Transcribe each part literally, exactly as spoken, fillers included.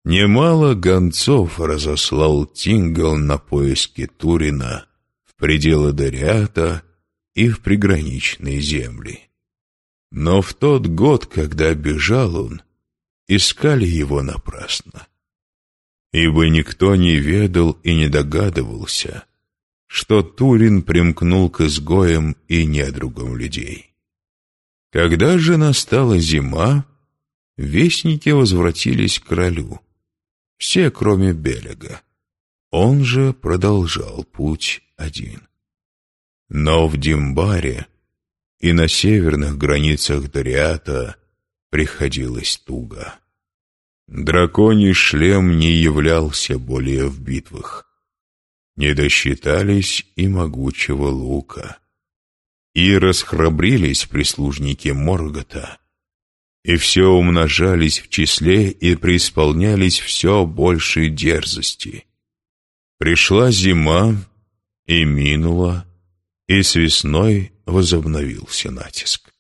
Немало гонцов разослал Тингал на поиски Турина в пределы Дариата и в приграничные земли. Но в тот год, когда бежал он, искали его напрасно, ибо никто не ведал и не догадывался, что Турин примкнул к изгоям и недругам людей. Когда же настала зима, вестники возвратились к королю, все, кроме Белега. Он же продолжал путь один. Но в Димбаре и на северных границах Дариата приходилось туго. Драконий шлем не являлся более в битвах. Не досчитались и могучего лука. И расхрабрились прислужники Моргота, и все умножались в числе и преисполнялись все большей дерзости. Пришла зима, и минула, и с весной возобновился натиск.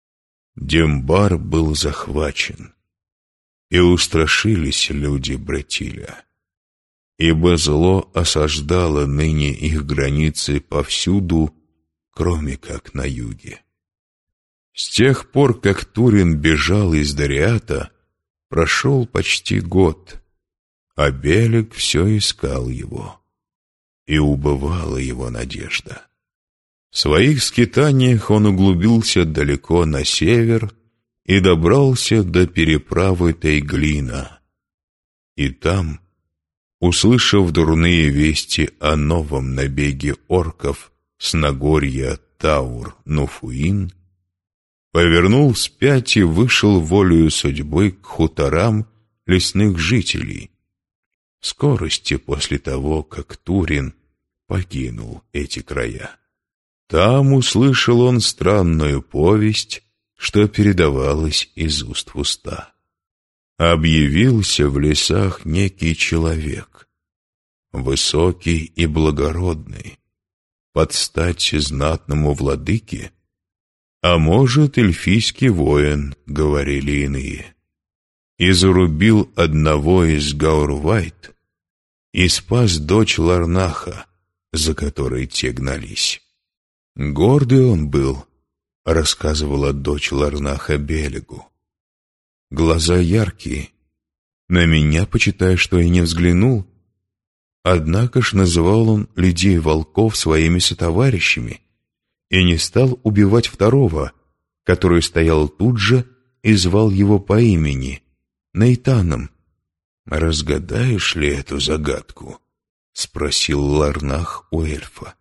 Димбар был захвачен, и устрашились люди Бретиля, ибо зло осаждало ныне их границы повсюду, кроме как на юге. С тех пор, как Турин бежал из Дариата, прошел почти год, а Белег все искал его, и убывала его надежда. В своих скитаниях он углубился далеко на север и добрался до переправы Тейглина. И там, услышав дурные вести о новом набеге орков с Нагорья Таур-Нуфуин, повернул вспять и вышел волею судьбы к хуторам лесных жителей, в скорости после того, как Турин покинул эти края. Там услышал он странную повесть, что передавалась из уст в уста. Объявился в лесах некий человек, высокий и благородный, под стать знатному владыке, а может, эльфийский воин, говорили иные, и зарубил одного из Гаурвайт и спас дочь Ларнаха, за которой те гнались. Гордый он был, рассказывала дочь Ларнаха Белегу. Глаза яркие, на меня, почитай, что и не взглянул. Однако ж называл он людей-волков своими сотоварищами и не стал убивать второго, который стоял тут же и звал его по имени, Нейтаном. «Разгадаешь ли эту загадку?» — спросил Ларнах у эльфа.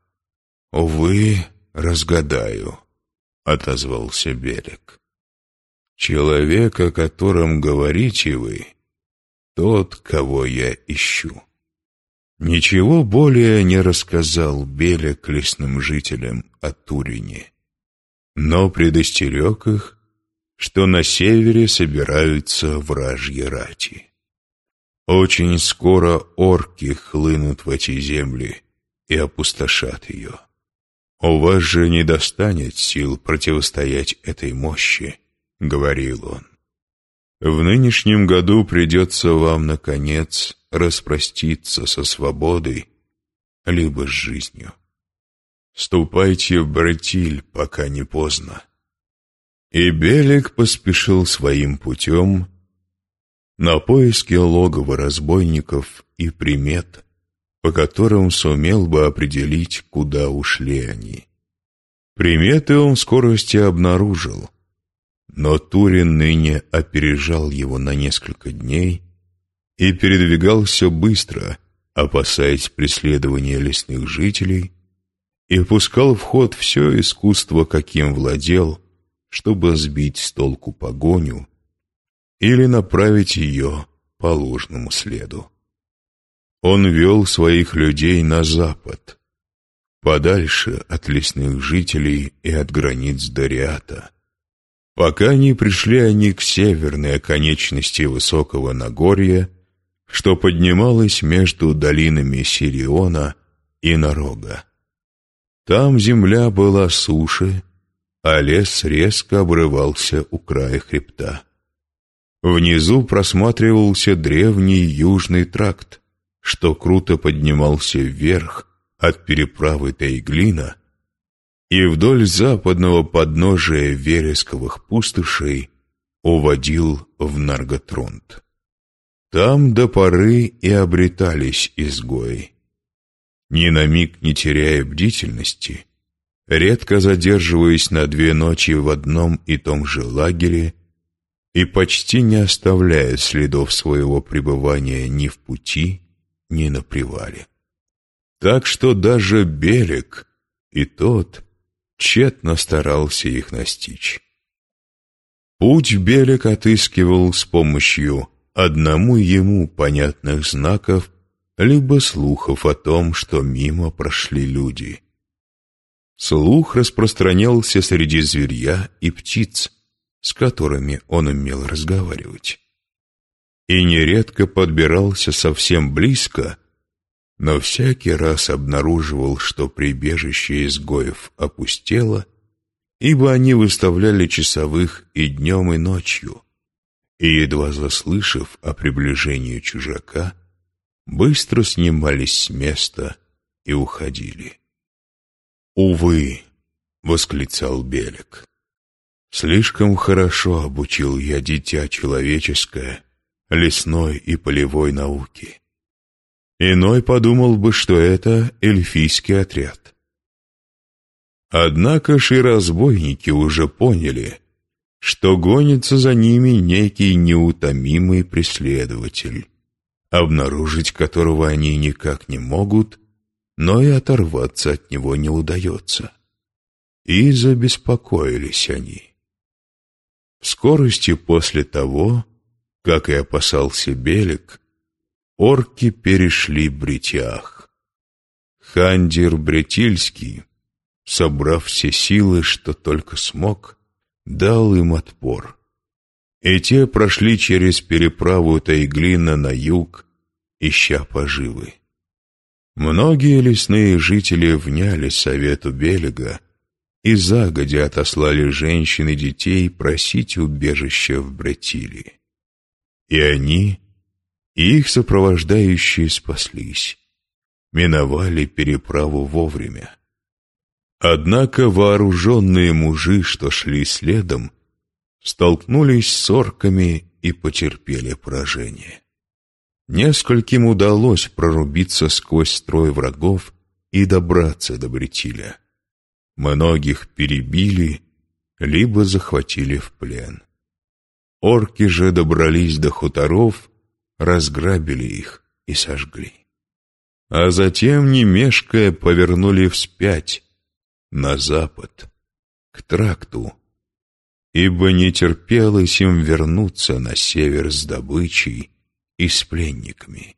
«Увы, разгадаю», — отозвался Белег. «Человек, о котором говорите вы, тот, кого я ищу». Ничего более не рассказал Белег лесным жителям о Турине, но предостерег их, что на севере собираются вражьи рати. Очень скоро орки хлынут в эти земли и опустошат ее. «У вас же не достанет сил противостоять этой мощи», — говорил он. «В нынешнем году придется вам, наконец, распроститься со свободой, либо с жизнью. Ступайте в Бретиль, пока не поздно». И Белег поспешил своим путем на поиски логова разбойников и примет, по которым сумел бы определить, куда ушли они. Приметы он в скорости обнаружил, но Турин ныне опережал его на несколько дней и передвигался быстро, опасаясь преследования лесных жителей, и пускал в ход все искусство, каким владел, чтобы сбить с толку погоню или направить ее по ложному следу. Он вел своих людей на запад, подальше от лесных жителей и от границ Дариата, пока не пришли они к северной оконечности высокого Нагорья, что поднималось между долинами Сириона и Нарога. Там земля была суше, а лес резко обрывался у края хребта. Внизу просматривался древний южный тракт, что круто поднимался вверх от переправы Тайглина и вдоль западного подножия вересковых пустошей уводил в Нарготронд. Там до поры и обретались изгои. Ни на миг не теряя бдительности, редко задерживаясь на две ночи в одном и том же лагере и почти не оставляя следов своего пребывания ни в пути, ни на привале. Так что даже Белек и тот тщетно старался их настичь. Путь Белек отыскивал с помощью одному ему понятных знаков либо слухов о том, что мимо прошли люди. Слух распространялся среди зверья и птиц, с которыми он умел разговаривать, и нередко подбирался совсем близко, но всякий раз обнаруживал, что прибежище изгоев опустело, ибо они выставляли часовых и днем, и ночью, и, едва заслышав о приближении чужака, быстро снимались с места и уходили. «Увы!» — восклицал Белек. «Слишком хорошо обучил я дитя человеческое лесной и полевой науке. Иной подумал бы, что это эльфийский отряд. Однако ж и разбойники уже поняли, что гонится за ними некий неутомимый преследователь, обнаружить которого они никак не могут, но и оторваться от него не удается. И забеспокоились они. В скорости после того, как и опасался Белек, орки перешли Бритях. Хандир Бретильский, собрав все силы, что только смог, дал им отпор. И те прошли через переправу Тайглина на юг, ища поживы. Многие лесные жители вняли совету Белега и загодя отослали женщин и детей просить убежища в Бретилии. И они, и их сопровождающие спаслись, миновали переправу вовремя. Однако вооруженные мужи, что шли следом, столкнулись с орками и потерпели поражение. Нескольким удалось прорубиться сквозь строй врагов и добраться до Бретиля. Многих перебили, либо захватили в плен. Орки же добрались до хуторов, разграбили их и сожгли. А затем, не мешкая, повернули вспять, на запад, к тракту, ибо не терпелось им вернуться на север с добычей и с пленниками.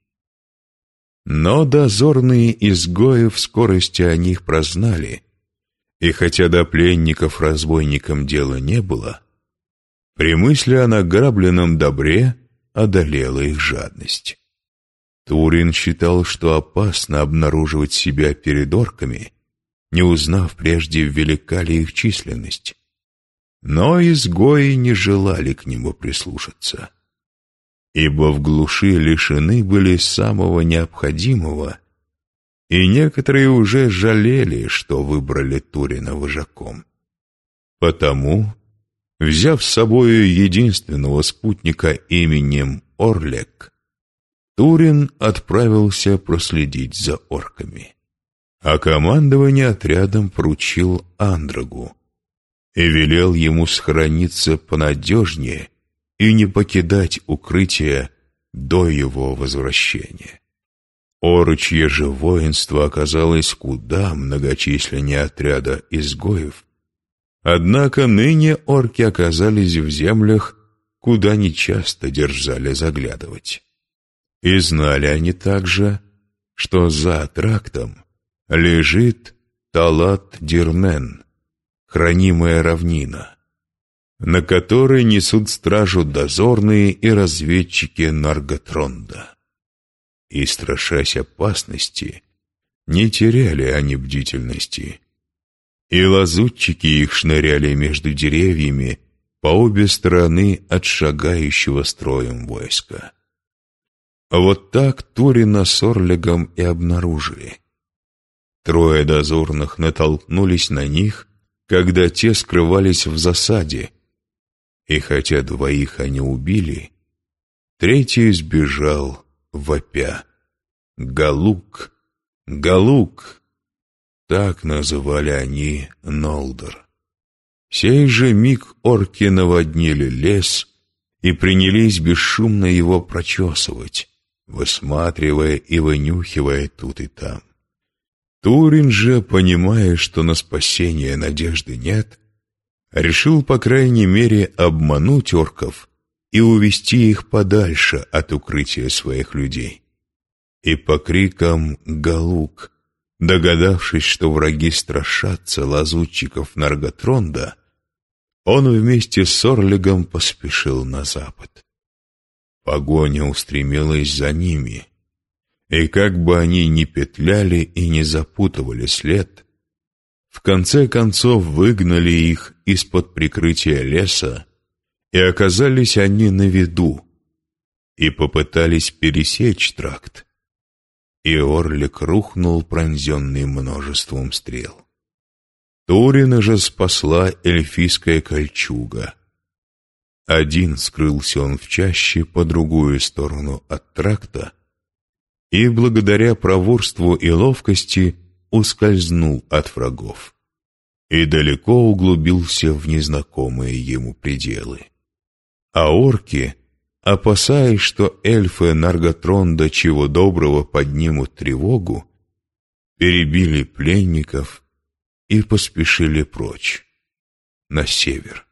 Но дозорные изгои в скорости о них прознали, и хотя до пленников разбойникам дела не было, при мысли о награбленном добре одолела их жадность. Турин считал, что опасно обнаруживать себя перед орками, не узнав прежде, велика ли их численность. Но изгои не желали к нему прислушаться, ибо в глуши лишены были самого необходимого, и некоторые уже жалели, что выбрали Турина вожаком. Потому, взяв с собою единственного спутника именем Орлек, Турин отправился проследить за орками, а командование отрядом поручил Андрогу и велел ему схорониться понадежнее и не покидать укрытие до его возвращения. Орочье же воинство оказалось куда многочисленнее отряда изгоев, однако ныне орки оказались в землях, куда нечасто дерзали заглядывать. И знали они также, что за трактом лежит Талат-Дирнен, хранимая равнина, на которой несут стражу дозорные и разведчики Нарготронда. И, страшась опасности, не теряли они бдительности, и лазутчики их шныряли между деревьями, по обе стороны от шагающего строем войска. Вот так Турина с Орликом и обнаружили. Трое дозорных натолкнулись на них, когда те скрывались в засаде, и хотя двоих они убили, третий сбежал, вопя: «Галук! Галук!» Так называли они Нолдор. Сей же миг орки наводнили лес и принялись бесшумно его прочесывать, высматривая и вынюхивая тут и там. Турин же, понимая, что на спасение надежды нет, решил, по крайней мере, обмануть орков и увести их подальше от укрытия своих людей. И по крикам «Галук», догадавшись, что враги страшатся лазутчиков Нарготронда, он вместе с Орликом поспешил на запад. Погоня устремилась за ними, и как бы они ни петляли и не запутывали след, в конце концов выгнали их из-под прикрытия леса, и оказались они на виду, и попытались пересечь тракт, и Орлик рухнул, пронзенный множеством стрел. Турина же спасла эльфийская кольчуга. Один скрылся он в чаще по другую сторону от тракта, и благодаря проворству и ловкости ускользнул от врагов и далеко углубился в незнакомые ему пределы. А орки, опасаясь, что эльфы Нарготронда чего доброго поднимут тревогу, перебили пленников и поспешили прочь, на север.